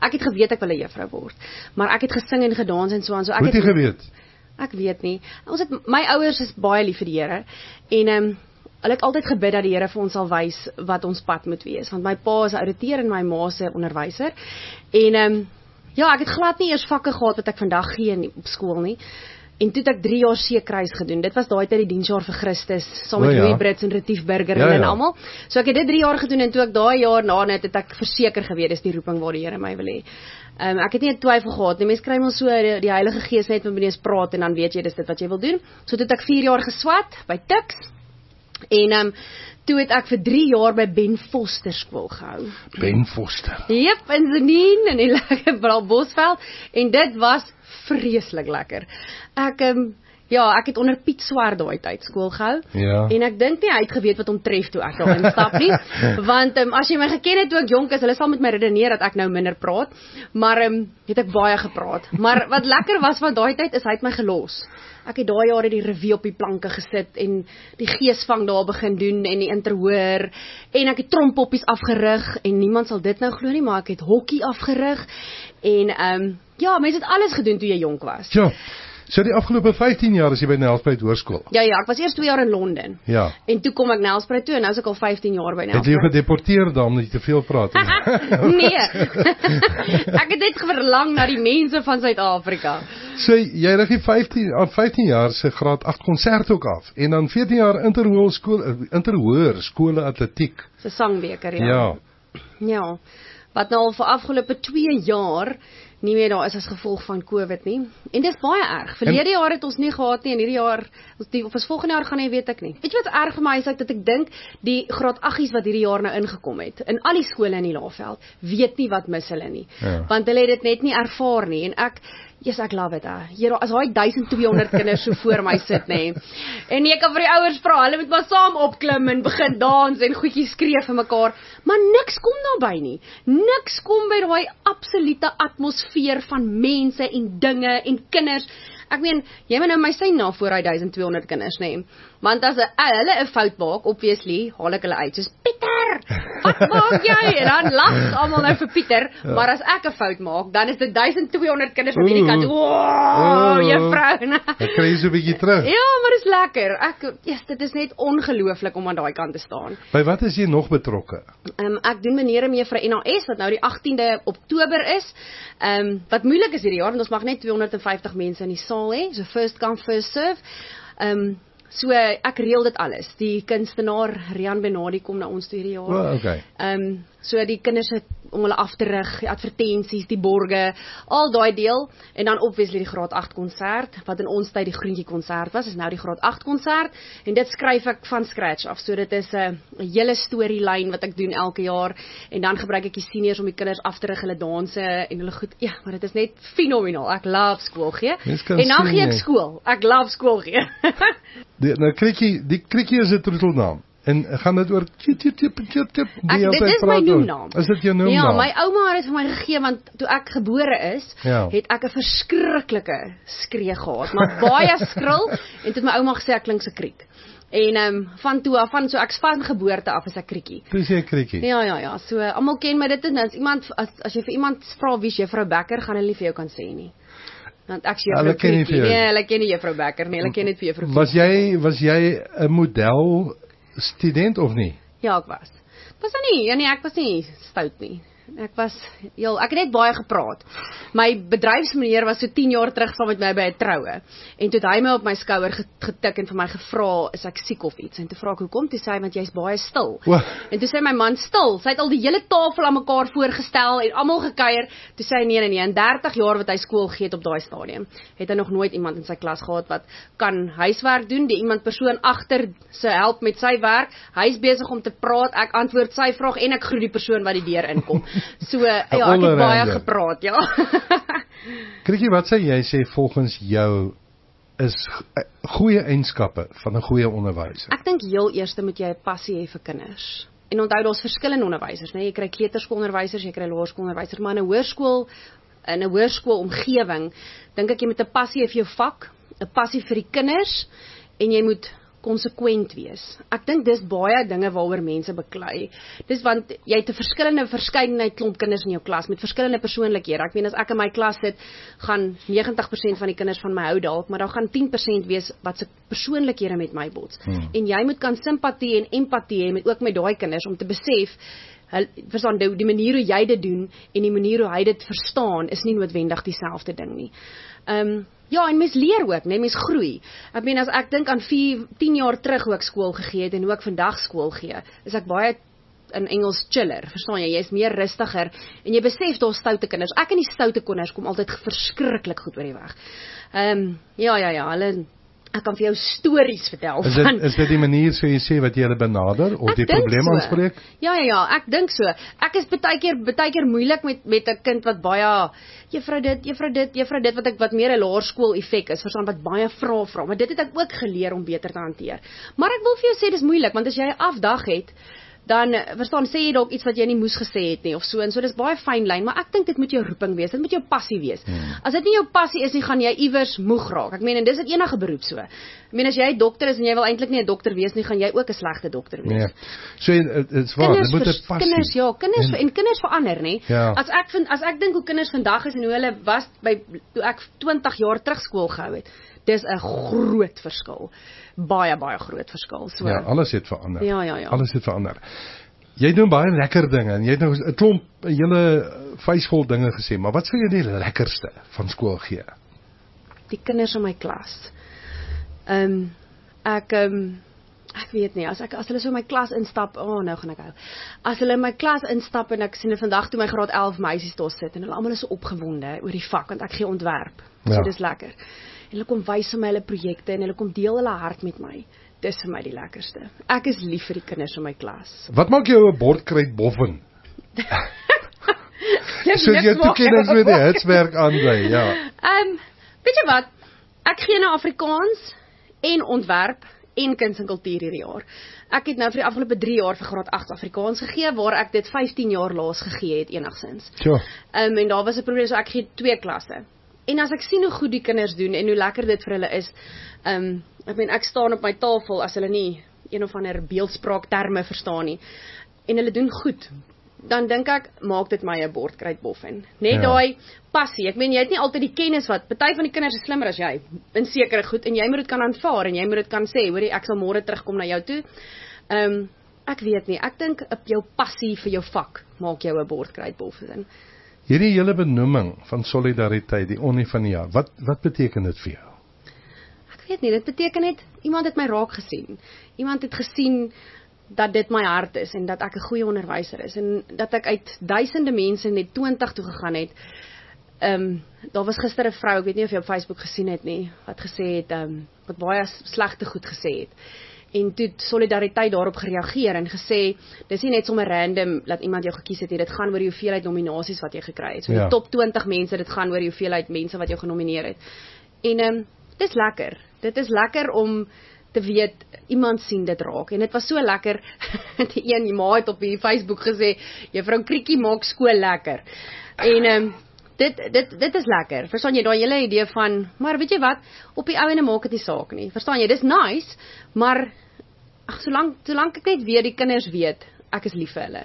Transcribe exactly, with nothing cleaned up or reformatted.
ek het geweet ek wil 'n juffrou word, maar ek het gesing en gedans en so aan, so ek Hoe het jy geweet? Ek weet nie. Ons het, my ouers is baie lief vir die Here, en um, hulle het altyd gebid dat die Here vir ons sal wys wat ons pad moet wees, want my pa is 'n ouditeur en my ma is 'n onderwyser, en um, ja, ek het glad nie eers vakke gehad wat ek vandag gee nie, op skool nie, en toe het ek drie jaar seekruis gedoen, dit was daai tyd die diensjaar vir Christus, saam met oh, ja. Louis Brits en Retief Burger ja, en ja. almal, so ek het dit drie jaar gedoen, en toe ek daai jaar na net, het ek verseker geweet, dis die roeping waar die Here my wil hê. Um, ek het nie 'n twyfel gehad nie, mense kry maar so, die, die Heilige Gees net met mense praat, en dan weet jy, dis dit wat jy wil doen, so toe het ek vier jaar geswat, by Tuks, en um, toe het ek vir drie jaar by Ben Foster skool gehou. Ben Foster. Jep, in Zenien, in die lekker Bosveld, en dit was vreeslik lekker. Ek, um, ja, ek het onder Piet Swart daai tyd skool gehou, ja. en ek dink nie hy het geweet wat hom tref toe ek daar instap nie, want um, as jy my geken het toe ek jonk is, hulle sal met my redeneer dat ek nou minder praat, maar um, het ek baie gepraat, maar wat lekker was van daai tyd is, hy het my gelos. Ek het daai jare die revue op die planke gesit, en die geesvang daar begin doen, en die interhoor, en ek het trompoppies afgerig, en niemand sal dit nou glo nie, maar ek het hokkie afgerig, en um, ja, mense het alles gedoen toe jy jonk was. Ja. So die afgelope vyftien jaar is jy by Nelspruit Hoërskool. Ja, ja, ek was eers twee jaar in Londen. Ja. En toe kom ek Nelspruit toe, en nou is ek al vyftien jaar by Nelspruit. Het jy gedeporteer dan, omdat jy te veel praat? Nee. Ek het net verlang na die mense van Suid-Afrika. So, jy rig die vyftien, aan vyftien jaar se graad agt konsert ook af, en dan veertien jaar interhoër skool, interhoër skole atletiek. Se sangbeker, ja. Ja. Ja. Wat nou al vir afgelope twee jaar nie meer daar is as gevolg van COVID nie. En dis baie erg. Verlede en, jaar het ons nie gehad nie, en hierdie jaar, die, of as volgende jaar gaan nie, weet ek nie. Weet jy wat erg vir my is, dat ek dink, die graad aggies wat hierdie jaar nou ingekom het, in al die skole in die Laagveld, weet nie wat mis hulle nie. Ja. Want hulle het dit net nie ervaar nie, en ek, yes, ek love it, hè. Hier, as hy duisend tweehonderd kinders so voor my sit, nee. En ek kan vir die ouers vra, hulle moet maar saam opklim en begin dans en goedjies skree vir mekaar, maar niks kom daarby nie. Niks kom by daai absolute atmosfeer van mense en dinge en kinders. Ek meen, jy moet nou my sien na voor hy duisend tweehonderd kinders, nee. Want as hulle 'n fout maak, obviously, haal ek hulle uit, soos, Pieter, wat maak jy? En dan lag almal nou vir Pieter, ja. Maar as ek 'n fout maak, dan is dit duisend tweehonderd kinders op hierdie kant, wow, juffrou. Ek kry so 'n bietjie terug. Ja, maar dis lekker. Ek, yes, dit is net ongelooflik om aan daai kant te staan. By wat is jy nog betrokke? Um, ek doen meneer en mevrou N A S, wat nou die agtiende Oktober is, um, wat moeilik is hierdie jaar, want ons mag net tweehonderd vyftig mense in die saal hê, so first come, first serve. Um, So ek reël dit alles. Die kunstenaar Rian Benadi kom na ons toe hierdie jaar. Oh, okay. Um, so die kinders het om hulle af te rig, die advertensies, die borge, al daai deel, en dan obviously die graad agt konsert, wat in ons tyd die groentjie konsert was, is nou die graad agt konsert, en dit skryf ek van scratch af, so dit is 'n hele storielyn wat ek doen elke jaar, en dan gebruik ek die seniors om die kinders af te rig, hulle danse, en hulle goed, ja, maar dit is net fenomenaal, ek love skool gee, en dan gee ek skool, ek love skool gee. Die, nou, krikkie, die krikkie is 'n troetelnaam. En gaan dit oor tjip tjip tjip tjip tjip. Dit is my noemnaam. Is dit jou noemnaam? Ja, my ouma het vir my gegee, want toe ek gebore is, ja. het ek 'n verskriklike skree gehad, maar baie skril, en toe het my ouma gesê ek klink so kriek. En um, van toe af, van so ek's van geboorte af is ek krikkie. Dis jy krikkie. Ja, ja, ja. So almal ken my dit, en as iemand as, as jy vir iemand vra wie is juffrou Becker, gaan hulle nie vir jou kan sê nie. Want ek sê juffrou Krikkie. Nee, hulle ken nie juffrou Becker nie, hulle ken net vir juffrou Krikkie. Was jy was jy 'n model student of nie? Ja, ek was. Was dan nie, ja nee, ek was nie stout nie. Ek was, heel, ek het net baie gepraat. My bedryfsmeneer was so tien jaar terug saam met my by 'n troue. En toe het hy my op my skouer getik en vir my gevra, is ek siek of iets? En toe vra ek, hoekom? Toe sê hy, want jy's baie stil. Wow. En toe sê my man, stil. Sy het al die hele tafel aan mekaar voorgestel en almal gekuier. Toe sê hy, nee, nee, nee, in dertig jaar wat hy skool gegee het op daai stadium, het hy nog nooit iemand in sy klas gehad wat kan huiswerk doen, die iemand persoon agter se help met sy werk, hy's besig om te praat, ek antwoord sy vraag en ek groet die persoon wat die deur inkom. So, ja, ek het baie gepraat, ja. Krikkie, wat sê jy sê volgens jou is goeie eienskappe van 'n goeie onderwyser? Ek dink heel eerste moet jy 'n passie hê vir kinders. En onthou, daar's verskillende onderwysers, né? Jy kry kleuterskoolonderwysers, jy kry laerskoolonderwysers, maar in 'n hoërskool, in 'n hoërskoolomgewing, dink ek jy moet 'n passie hê vir jou vak, 'n passie vir die kinders, en jy moet konsekwent wees. Ek dink dis baie dinge waaroor mense beklei. Dis want jy het 'n verskillende verskeidenheid klomp kinders in jou klas met verskillende persoonlikhede. Ek meen as ek in my klas sit, gaan negentig persent van die kinders van my hou dalk, maar daar gaan tien persent wees wat se persoonlikhede met my bots. Hmm. En jy moet kan simpatie en empatie hê met ook met daai kinders om te besef Hy, verstaan, die, die manier hoe jy dit doen en die manier hoe hy dit verstaan is nie noodwendig dieselfde ding nie. Um, ja, en mens leer ook, nee, mens groei. Ek meen, as ek dink aan vier, tien jaar terug hoe ek skool gegee het en hoe ek vandag skool gee, is ek baie in Engels chiller, verstaan jy, jy is meer rustiger en jy besef daar stoute kinders. Ek en die stoute kinders kom altyd verskriklik goed oor die weg. Um, ja, ja, ja, hulle Ek kan vir jou stories vertel. Is dit, is dit die manier so jy sê wat jy hulle benader of die probleem so. aanspreek? Ja, ja, ja, ek dink so. Ek is baie keer baie keer moeilik met met 'n kind wat baie juffrou dit, juffrou dit, juffrou dit wat ek wat meer 'n laerskool effek is, verstaan wat baie vra vra, maar dit het ek ook geleer om beter te hanteer. Maar ek wil vir jou sê dis moeilik want as jy 'n afdag het dan, verstaan, sê jy dalk iets wat jy nie moes gesê het nie, of so, en so, dis baie fyn lyn, maar ek dink dit moet jou roeping wees, dit moet jou passie wees. Hmm. As dit nie jou passie is nie, gaan jy iewers moeg raak. Ek meen, en dis het enige beroep so. Ek meen, as jy 'n dokter is, en jy wil eintlik nie 'n dokter wees nie, gaan jy ook 'n slegte dokter wees. Nee. So, dit is waar, dit moet 'n passie. Kinders, ja, kinders, en, en kinders verander, nie? Ja. As ek vind, as ek dink hoe kinders vandag is, en hoe hulle was, by, toe ek twintig jaar terug skool gehou het, dis 'n groot verskil. Baie, baie groot verskil. So. Ja, alles het verander. Ja, ja, ja. Alles het verander. Jy doen baie lekker dinge, en jy het nou 'n klomp, 'n hele vuisvol dinge gesê, maar wat vir jou die lekkerste van skool gee? Die kinders in my klas. Ehm, um, ek, ehm, um, ek weet nie, as ek, as hulle so in my klas instap, oh, nou gaan ek hou. As hulle in my klas instap, en ek sien vandag toe my graad elf meisies daar sit, en hulle almal is so opgewonde oor die vak, want ek gee ontwerp. Ja. So dis lekker. En hulle kom wys vir my hulle projekte, en hulle kom deel hulle hart met my. Dis vir my die lekkerste. Ek is lief vir die kinders in my klas. Wat maak jou 'n bordkruit boffin? So jy toekennings met die hitswerk aanbly, ja. Ehm, um, weet jy wat? Ek gee nou Afrikaans en ontwerp en kuns en kultuur hierdie jaar. Ek het nou vir die afgelope drie jaar vir graad agt Afrikaans gegee, waar ek dit vyftien jaar laas gegee het enigsins. Ja. Ehm, um, en daar was 'n probleem, so ek gee twee klasse. En as ek sien hoe goed die kinders doen en hoe lekker dit vir hulle is, ehm, um, ek meen, ek staan op my tafel as hulle nie een of ander beeldspraak terme verstaan nie, en hulle doen goed, dan dink ek, maak dit my 'n bordkruitboffin. Net ja. Daai passie, ek meen, jy het nie altyd die kennis wat, party van die kinders is slimmer as jy, in sekere goed, en jy moet dit kan aanvaar, en jy moet dit kan sê, hoorie, ek sal môre terugkom na jou toe. Ehm, um, ek weet nie, ek dink op jou passie vir jou vak, maak jou 'n bordkruitboffin. Hierdie hele benoeming van solidariteit, die Onnie van die jaar, wat, wat beteken dit vir jou? Ek weet nie, dit beteken net, iemand het my raak gesien. Iemand het gesien dat dit my hart is, en dat ek 'n goeie onderwyser is, en dat ek uit duisende mense net twintig toe gegaan het. Um, daar was gister 'n vrou, ek weet nie of jy op Facebook gesien het nie, wat gesê het, um, wat baie slegte goed gesê het. En toe solidariteit daarop gereageer en gesê, dis nie net sommer random dat iemand jou gekies het, dit gaan oor die hoeveelheid nominasies wat jy gekry het. So ja. Die top twintig mense, dit gaan oor die hoeveelheid mense wat jou genomineer het. En um, dit is lekker. Dit is lekker om te weet, iemand sien dit raak. En dit was so lekker, die een, die ma het op die Facebook gesê, juffrou Kriekie maak skool lekker. En um, dit, dit, dit is lekker. Verstaan jy, daai hele idee van, maar weet jy wat, op die ouene maak het die saak nie. Verstaan jy, dis nice, maar ag, solank, solank ek net weet, die kinders weet, ek is lief vir hulle.